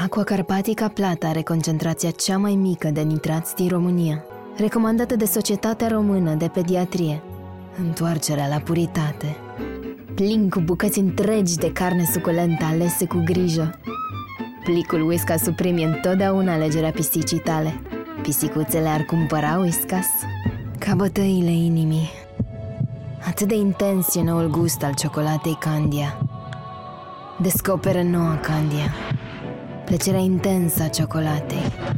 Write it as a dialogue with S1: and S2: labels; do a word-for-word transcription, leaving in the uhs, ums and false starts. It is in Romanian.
S1: Aqua Carpatica Plata are concentrația cea mai mică de nitrați din România, recomandată de Societatea Română de Pediatrie. Întoarcerea la puritate. Plin cu bucăți întregi de carne suculentă alese cu grijă. Plicul Whiskas Supreme e întotdeauna alegerea pisicii tale. Pisicuțele ar cumpăra Whiskas ca bătăile inimii. Atât de intens e noul gust al ciocolatei Candia. Descoperă noua Candia, plăcerea intensă a ciocolatei.